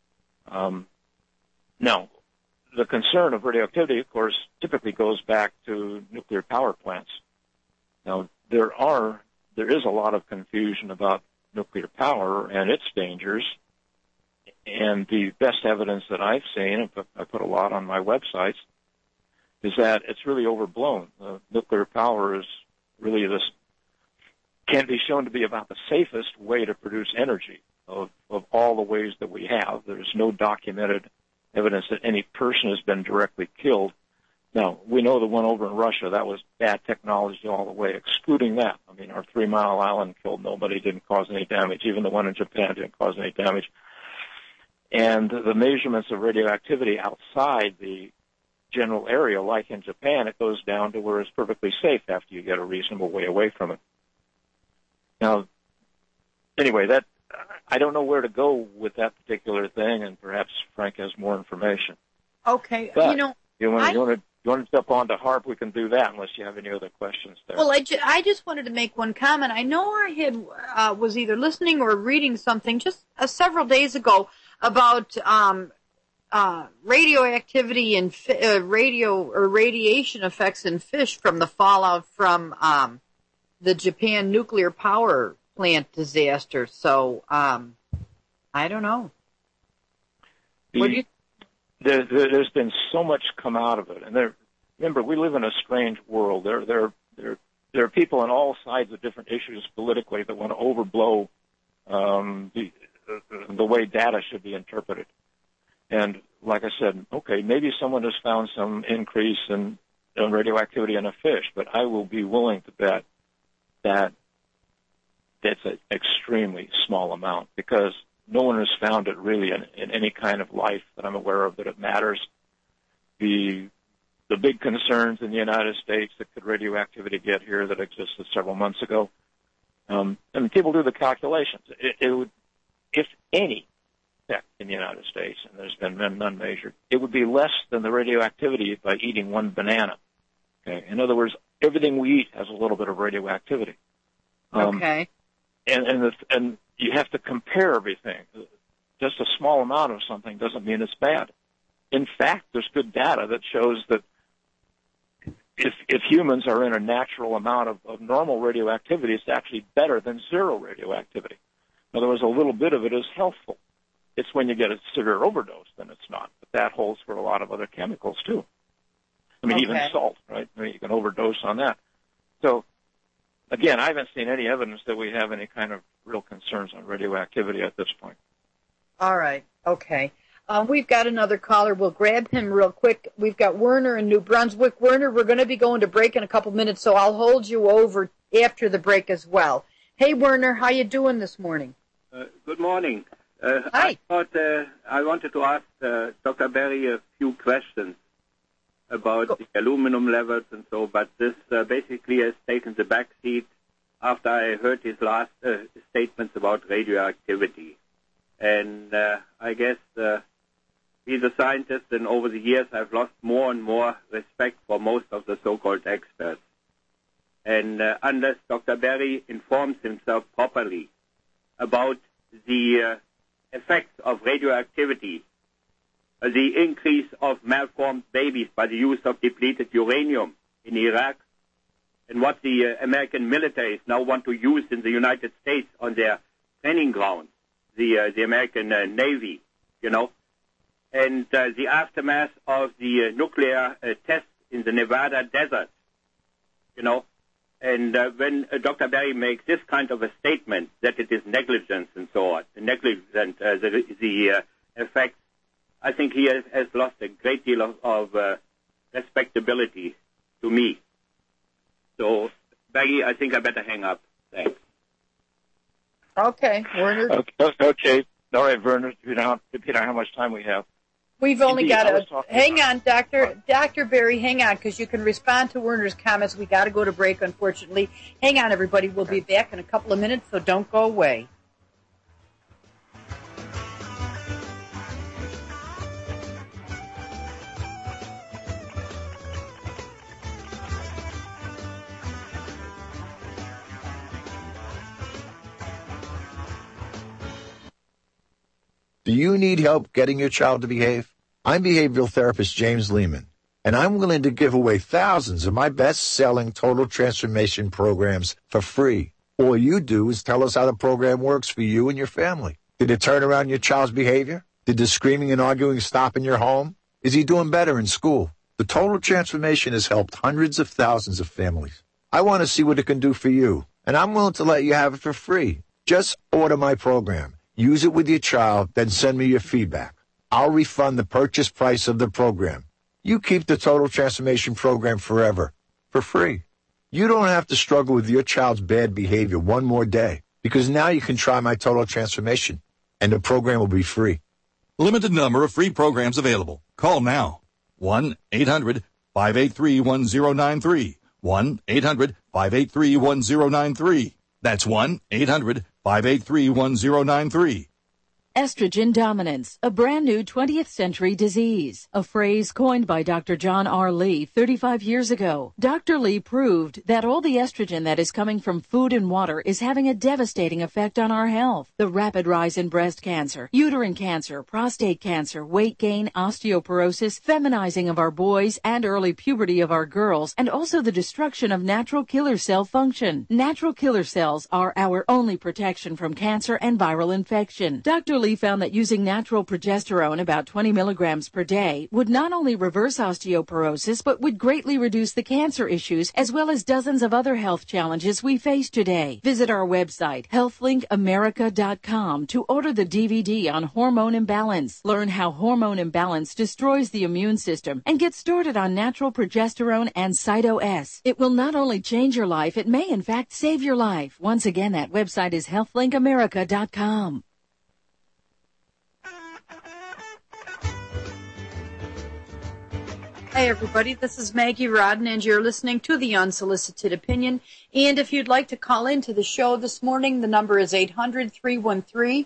Now, the concern of radioactivity, of course, typically goes back to nuclear power plants. Now, there is a lot of confusion about nuclear power and its dangers, and the best evidence that I've seen, and I put a lot on my websites, is that it's really overblown. Nuclear power is really can be shown to be about the safest way to produce energy of all the ways that we have. There's no documented evidence that any person has been directly killed. Now, we know the one over in Russia, that was bad technology all the way. Excluding that, our 3 Mile Island killed nobody, didn't cause any damage. Even the one in Japan didn't cause any damage. And the measurements of radioactivity outside the general area, like in Japan, it goes down to where it's perfectly safe after you get a reasonable way away from it. Now, anyway, I don't know where to go with that particular thing, and perhaps Frank has more information. Okay, but you want to jump on to HAARP, we can do that unless you have any other questions there. Well, I just wanted to make one comment. I know I had was either listening or reading something just several days ago about radioactivity and radiation effects in fish from the fallout from the Japan nuclear power plant disaster. So I don't know. There's been so much come out of it, and remember, we live in a strange world. There are people on all sides of different issues politically that want to overblow the way data should be interpreted. And like I said, okay, maybe someone has found some increase in radioactivity in a fish, but I will be willing to bet that that's an extremely small amount, because no one has found it really in any kind of life that I'm aware of that it matters. The big concerns in the United States that could radioactivity get here that existed several months ago, and people do the calculations. It would, if any effect in the United States, and there's been none measured, it would be less than the radioactivity by eating one banana. Okay, in other words, everything we eat has a little bit of radioactivity. Okay. And you have to compare everything. Just a small amount of something doesn't mean it's bad. In fact, there's good data that shows that if humans are in a natural amount of normal radioactivity, it's actually better than zero radioactivity. In other words, a little bit of it is healthful. It's when you get a severe overdose, then it's not. But that holds for a lot of other chemicals, too. Even salt, right? You can overdose on that. So, again, I haven't seen any evidence that we have any kind of real concerns on radioactivity at this point. All right. Okay. We've got another caller. We'll grab him real quick. We've got Werner in New Brunswick. Werner, we're going to be going to break in a couple minutes, so I'll hold you over after the break as well. Hey, Werner, how you doing this morning? Good morning. Hi. I thought I wanted to ask Dr. Berry a few questions about the aluminum levels and so, but this basically has taken the back seat after I heard his last statements about radioactivity. And I guess he's a scientist, and over the years I've lost more and more respect for most of the so-called experts. And unless Dr. Berry informs himself properly about the effects of radioactivity, the increase of malformed babies by the use of depleted uranium in Iraq, and what the American militaries now want to use in the United States on their training grounds, the American Navy, you know, and the aftermath of the nuclear test in the Nevada desert, you know. And when Dr. Berry makes this kind of a statement that it is negligence and so on, negligent the effects, I think he has lost a great deal of respectability to me. So, Berry, I think I better hang up. Thanks. Okay, Werner. Okay. All right, Werner, depending on how much time we have. We've only got hang on, Dr. Berry, hang on, because you can respond to Werner's comments. We got to go to break, unfortunately. Hang on, everybody. We'll be back in a couple of minutes, so don't go away. Do you need help getting your child to behave? I'm behavioral therapist James Lehman, and I'm willing to give away thousands of my best-selling total transformation programs for free. All you do is tell us how the program works for you and your family. Did it turn around your child's behavior? Did the screaming and arguing stop in your home? Is he doing better in school? The total transformation has helped hundreds of thousands of families. I want to see what it can do for you, and I'm willing to let you have it for free. Just order my program. Use it with your child, then send me your feedback. I'll refund the purchase price of the program. You keep the Total Transformation Program forever, for free. You don't have to struggle with your child's bad behavior one more day, because now you can try my Total Transformation, and the program will be free. Limited number of free programs available. Call now. 1-800-583-1093. 1-800-583-1093. That's 1-800-583-1093. Estrogen dominance, a brand new 20th century disease, a phrase coined by Dr. John R. Lee 35 years ago. Dr. Lee proved that all the estrogen that is coming from food and water is having a devastating effect on our health. The rapid rise in breast cancer, uterine cancer, prostate cancer, weight gain, osteoporosis, feminizing of our boys, and early puberty of our girls, and also the destruction of natural killer cell function. Natural killer cells are our only protection from cancer and viral infection. Dr. Lee found that using natural progesterone, about 20 milligrams per day, would not only reverse osteoporosis, but would greatly reduce the cancer issues as well as dozens of other health challenges we face today. Visit our website, healthlinkAmerica.com, to order the DVD on hormone imbalance. Learn how hormone imbalance destroys the immune system and get started on natural progesterone and Cyto-S. It will not only change your life, it may in fact save your life. Once again, that website is healthlinkAmerica.com. Hey everybody, this is Maggie Rodden, and you're listening to The Unsolicited Opinion. And if you'd like to call into the show this morning, the number is 800-313-9443,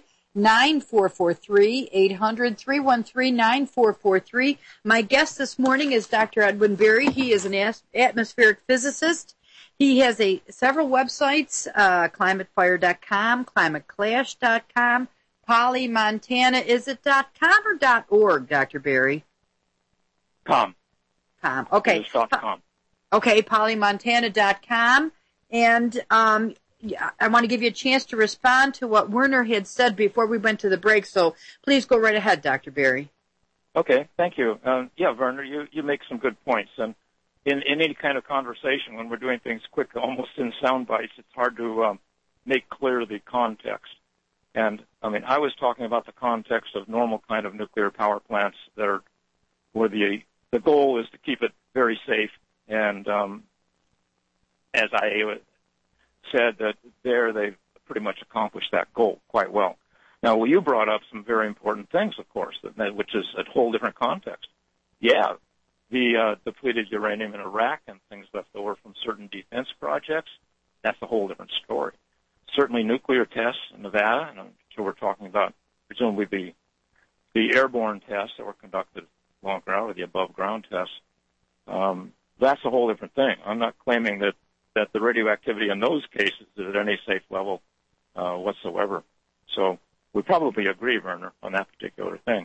800-313-9443. My guest this morning is Dr. Edwin Berry. He is an atmospheric physicist. He has several websites, climatefire.com, climateclash.com, polymontana, is it .com or .org, Dr. Berry? .com. Okay. .com. Okay, polymontana.com. And I want to give you a chance to respond to what Werner had said before we went to the break. So please go right ahead, Dr. Berry. Okay, thank you. Yeah, Werner, you make some good points. And in any kind of conversation, when we're doing things quick, almost in sound bites, it's hard to make clear the context. And, I mean, I was talking about the context of normal kind of nuclear power plants that are where the goal is to keep it very safe. And as I said, that they've pretty much accomplished that goal quite well. Now, you brought up some very important things, of course, which is a whole different context. Yeah, the depleted uranium in Iraq and things left over from certain defense projects, that's a whole different story. Certainly nuclear tests in Nevada, and I'm sure we're talking about presumably the airborne tests that were conducted along ground or the above-ground tests. That's a whole different thing. I'm not claiming that the radioactivity in those cases is at any safe level whatsoever. So we probably agree, Werner, on that particular thing.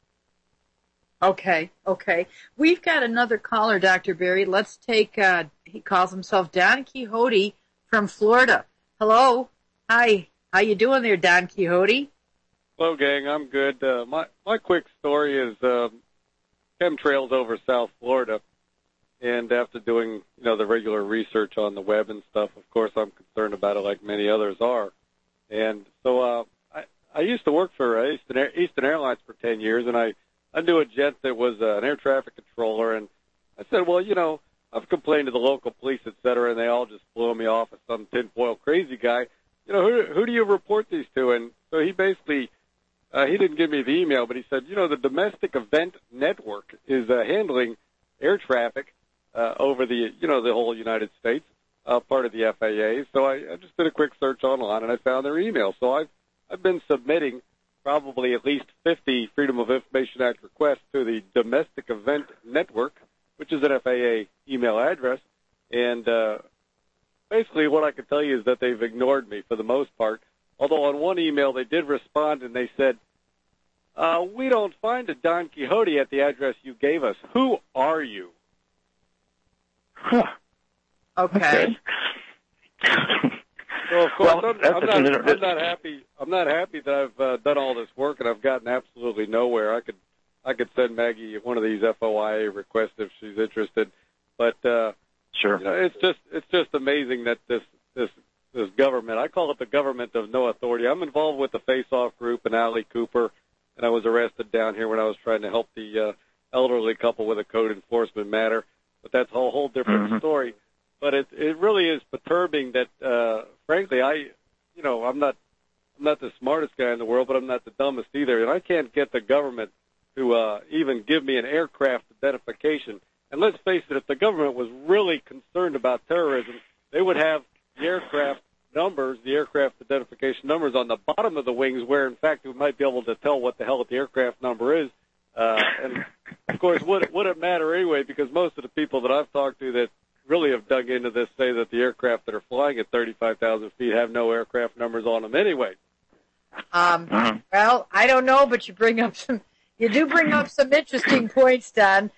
Okay. We've got another caller, Dr. Berry. Let's take, he calls himself Don Quixote from Florida. Hello. Hi. How you doing there, Don Quixote? Hello, gang. I'm good. My quick story is chemtrails over South Florida. And after doing, the regular research on the web and stuff, of course, I'm concerned about it like many others are. And so I used to work for Eastern Airlines for 10 years, and I knew a gent that was an air traffic controller. And I said, well, I've complained to the local police, et cetera, and they all just blew me off as some tinfoil crazy guy. Who do you report these to? And so he basically, he didn't give me the email, but he said, the Domestic Event Network is handling air traffic over the whole United States, part of the FAA. So I just did a quick search online, and I found their email. So I've been submitting probably at least 50 Freedom of Information Act requests to the Domestic Event Network, which is an FAA email address. And basically what I can tell you is that they've ignored me for the most part. Although on one email they did respond, and they said, we don't find a Don Quixote at the address you gave us. Who are you? Huh. Okay. Well, of course, I'm not happy. I'm not happy that I've done all this work and I've gotten absolutely nowhere. I could send Maggie one of these FOIA requests if she's interested, but sure. It's just amazing that this government. I call it the government of no authority. I'm involved with the Face Off group and Allie Cooper, and I was arrested down here when I was trying to help the elderly couple with a code enforcement matter. But that's a whole different story. But it really is perturbing that, frankly, I'm not the smartest guy in the world, but I'm not the dumbest either. And I can't get the government to even give me an aircraft identification. And let's face it, if the government was really concerned about terrorism, they would have the aircraft numbers, the aircraft identification numbers on the bottom of the wings where, in fact, we might be able to tell what the hell the aircraft number is. And, of course, would it matter anyway? Because most of the people that I've talked to that really have dug into this say that the aircraft that are flying at 35,000 feet have no aircraft numbers on them anyway. Well, I don't know, but you do bring up some interesting points, Don.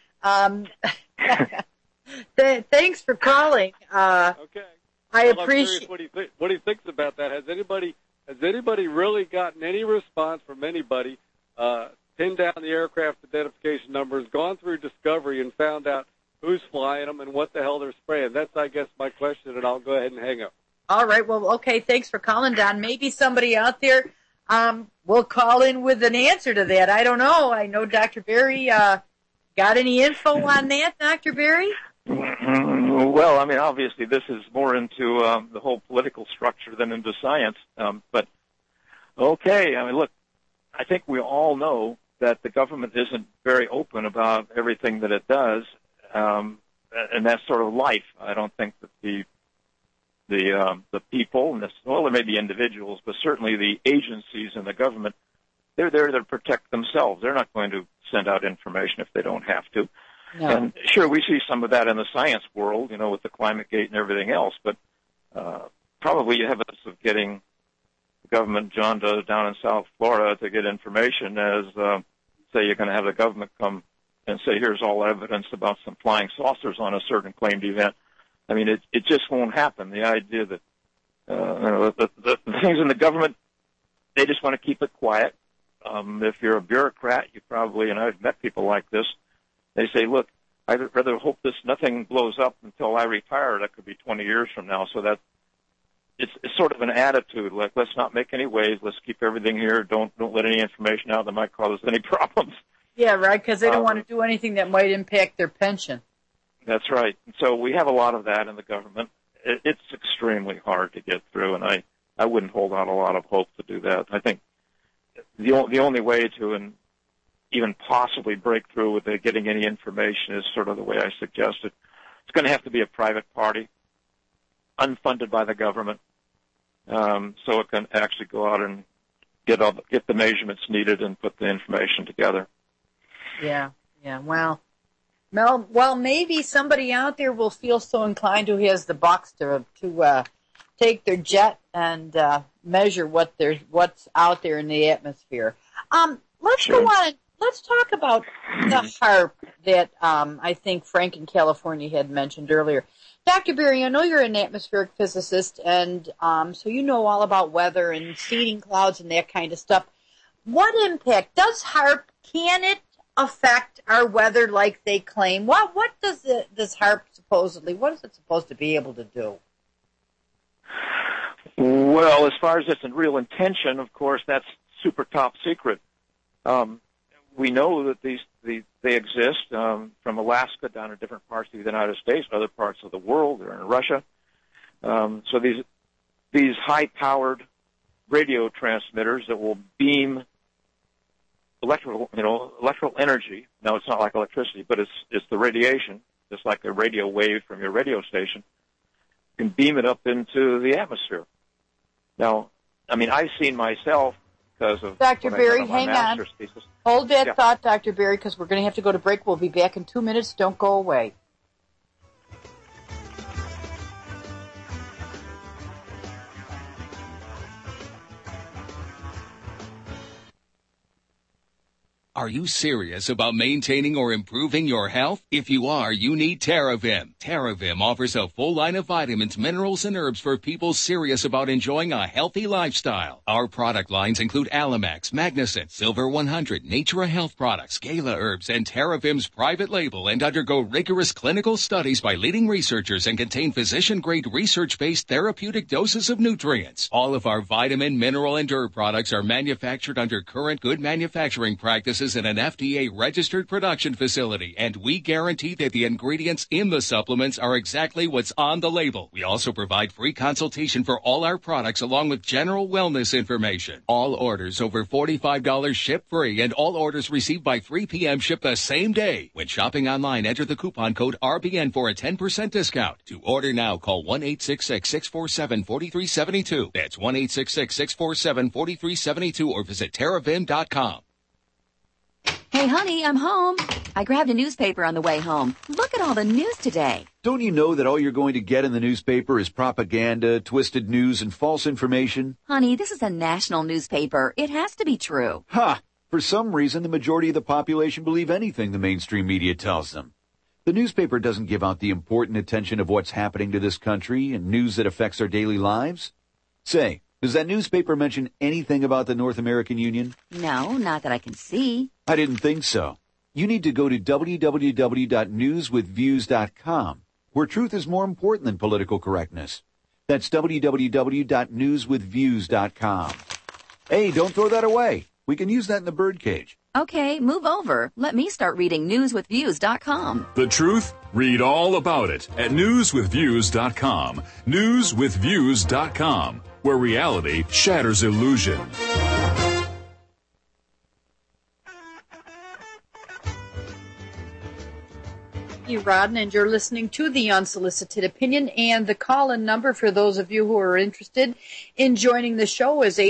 Thanks for calling. Okay. I appreciate what he thinks about that. Has anybody really gotten any response from anybody? Pinned down the aircraft identification numbers, gone through Discovery, and found out who's flying them and what the hell they're spraying? That's, I guess, my question, and I'll go ahead and hang up. All right. Well, okay. Thanks for calling, Don. Maybe somebody out there will call in with an answer to that. I don't know. I know Dr. Berry. Got any info on that, Dr. Berry? Well, I mean, obviously this is more into the whole political structure than into science. But, okay. I mean, look, I think we all know that the government isn't very open about everything that it does. And that's sort of life. I don't think that the people, well, there may be individuals, but certainly the agencies and the government, they're there to protect themselves. They're not going to send out information if they don't have to. No. And sure, we see some of that in the science world, with the climate gate and everything else, but probably evidence of getting the government, John does down in South Florida, to get information as, say, you're going to have the government come and say, here's all evidence about some flying saucers on a certain claimed event. I mean, it just won't happen. The idea that the things in the government, they just want to keep it quiet. If you're a bureaucrat, you probably, and I've met people like this, they say, look, I'd rather hope nothing blows up until I retire. That could be 20 years from now. So that it's sort of an attitude, like, let's not make any waves. Let's keep everything here. Don't let any information out that might cause us any problems. Yeah, right, because they don't want to do anything that might impact their pension. That's right. So we have a lot of that in the government. It's extremely hard to get through, and I wouldn't hold out a lot of hope to do that. I think the only way to even possibly break through with getting any information is sort of the way I suggested. It's going to have to be a private party, unfunded by the government, so it can actually go out and get the measurements needed and put the information together. Yeah. Well, maybe somebody out there will feel so inclined who has the bucks to take their jet and measure what's out there in the atmosphere. Let's go on. Let's talk about the HAARP that I think Frank in California had mentioned earlier. Dr. Berry, I know you're an atmospheric physicist, and so you know all about weather and seeding clouds and that kind of stuff. What impact does HAARP, can it affect our weather like they claim? What does this HAARP supposedly, what is it supposed to be able to do? Well, as far as its real intention, of course, that's super top secret. We know that they exist from Alaska down to different parts of the United States, other parts of the world. They're in Russia. So these high-powered radio transmitters that will beam electrical energy. Now, it's not like electricity, but it's the radiation, just like a radio wave from your radio station. You can beam it up into the atmosphere. Now, I mean, I've seen myself because of Dr. Berry, hang on. Hold that thought, Dr. Berry, because we're going to have to go to break. We'll be back in 2 minutes. Don't go away. Are you serious about maintaining or improving your health? If you are, you need TerraVim. TerraVim offers a full line of vitamins, minerals, and herbs for people serious about enjoying a healthy lifestyle. Our product lines include Alamax, Magnicent, Silver 100, Natura Health Products, Gala Herbs, and TerraVim's private label, and undergo rigorous clinical studies by leading researchers and contain physician-grade research-based therapeutic doses of nutrients. All of our vitamin, mineral, and herb products are manufactured under current good manufacturing practices in an FDA-registered production facility, and we guarantee that the ingredients in the supplements are exactly what's on the label. We also provide free consultation for all our products along with general wellness information. All orders over $45 ship free, and all orders received by 3 p.m. ship the same day. When shopping online, enter the coupon code RBN for a 10% discount. To order now, call 1-866-647-4372. That's 1-866-647-4372 or visit TerraVim.com. Hey, honey, I'm home. I grabbed a newspaper on the way home. Look at all the news today. Don't you know that all you're going to get in the newspaper is propaganda, twisted news, and false information? Honey, this is a national newspaper. It has to be true. Ha! For some reason, the majority of the population believe anything the mainstream media tells them. The newspaper doesn't give out the important attention of what's happening to this country and news that affects our daily lives. Say, does that newspaper mention anything about the North American Union? No, not that I can see. I didn't think so. You need to go to www.newswithviews.com, where truth is more important than political correctness. That's www.newswithviews.com. Hey, don't throw that away. We can use that in the birdcage. Okay, move over. Let me start reading newswithviews.com. The truth? Read all about it at newswithviews.com. Newswithviews.com, where reality shatters illusion. Rodden, and you're listening to The Unsolicited Opinion, and the call-in number for those of you who are interested in joining the show is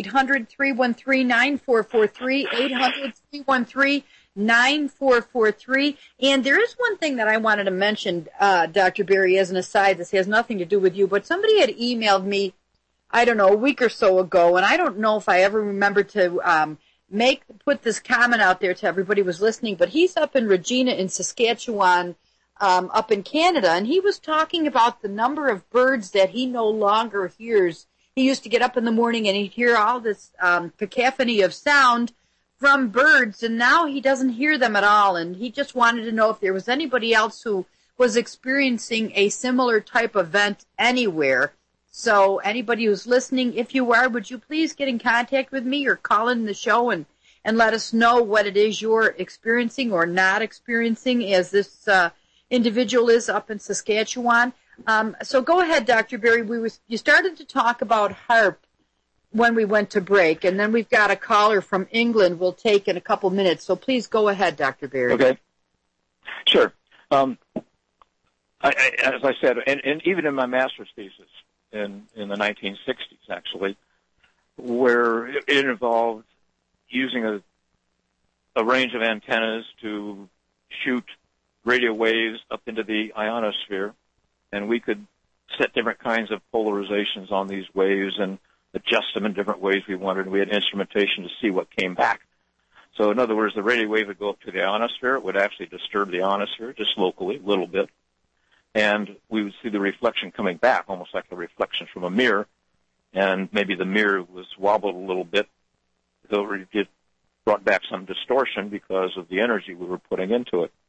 800-313-9443, 800-313-9443, and there is one thing that I wanted to mention, Dr. Berry, as an aside. This has nothing to do with you, but somebody had emailed me, I don't know, a week or so ago, and I don't know if I ever remembered to put this comment out there to everybody who was listening, but he's up in Regina in Saskatchewan, up in Canada, and he was talking about the number of birds that he no longer hears. He used to get up in the morning and he'd hear all this cacophony of sound from birds, and now he doesn't hear them at all, and he just wanted to know if there was anybody else who was experiencing a similar type of event anywhere. So anybody who's listening, if you are, would you please get in contact with me or call in the show and let us know what it is you're experiencing or not experiencing, as this individual is up in Saskatchewan. So go ahead, Dr. Berry. You started to talk about HAARP when we went to break, and then we've got a caller from England we'll take in a couple minutes. So please go ahead, Dr. Berry. Okay. Sure. As I said, and even in my master's thesis in the 1960s, actually, where it involved using a range of antennas to shoot radio waves up into the ionosphere, and we could set different kinds of polarizations on these waves and adjust them in different ways we wanted. We had instrumentation to see what came back. So in other words, the radio wave would go up to the ionosphere. It would actually disturb the ionosphere just locally, a little bit. And we would see the reflection coming back, almost like a reflection from a mirror. And maybe the mirror was wobbled a little bit, so it brought back some distortion because of the energy we were putting into it.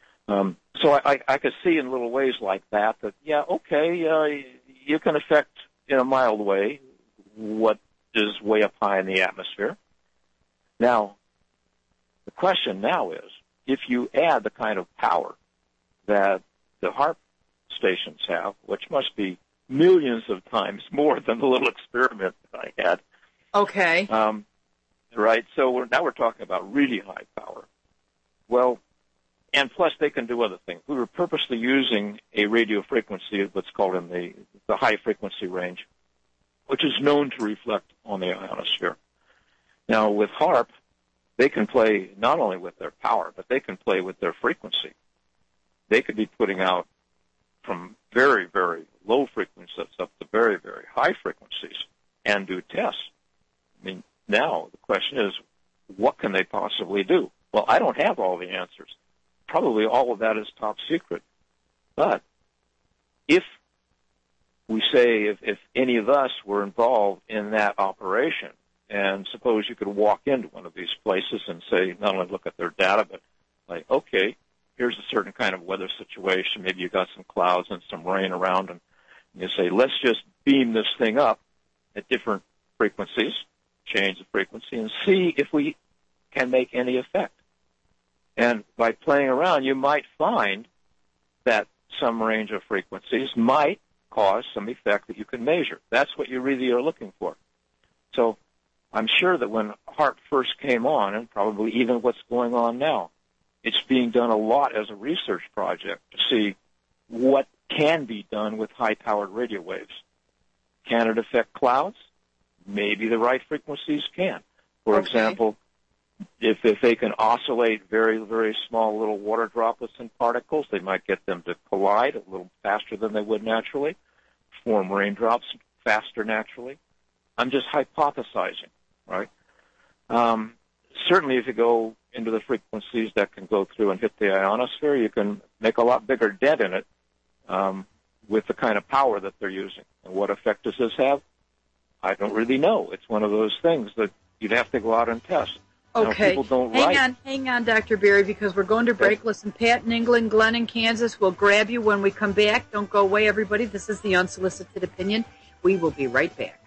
So I could see in little ways like that, yeah, okay, you can affect in a mild way what is way up high in the atmosphere. Now, the question now is, if you add the kind of power that the HAARP stations have, which must be millions of times more than the little experiment that I had. Okay. Right, so now we're talking about really high power. Well, and plus they can do other things. We were purposely using a radio frequency, what's called in the high frequency range, which is known to reflect on the ionosphere. Now, with HAARP, they can play not only with their power, but they can play with their frequency. They could be putting out from very, very low frequencies up to very, very high frequencies and do tests. I mean, now the question is, what can they possibly do? Well, I don't have all the answers. Probably all of that is top secret. But if we say, if any of us were involved in that operation, and suppose you could walk into one of these places and say, not only look at their data, but like, okay, here's a certain kind of weather situation. Maybe you've got some clouds and some rain around, and you say, let's just beam this thing up at different frequencies, change the frequency, and see if we can make any effect. And by playing around, you might find that some range of frequencies might cause some effect that you can measure. That's what you really are looking for. So I'm sure that when HAARP first came on, and probably even what's going on now, it's being done a lot as a research project to see what can be done with high-powered radio waves. Can it affect clouds? Maybe the right frequencies can. For example, if they can oscillate very, very small little water droplets and particles, they might get them to collide a little faster than they would naturally, form raindrops faster naturally. I'm just hypothesizing, right? Certainly if you go into the frequencies that can go through and hit the ionosphere, you can make a lot bigger dent in it with the kind of power that they're using. And what effect does this have? I don't really know. It's one of those things that you'd have to go out and test. Okay. Now, people don't hang on, Dr. Berry, because we're going to break. Listen, Pat in England, Glenn in Kansas will grab you when we come back. Don't go away, everybody. This is the Unsolicited Opinion. We will be right back.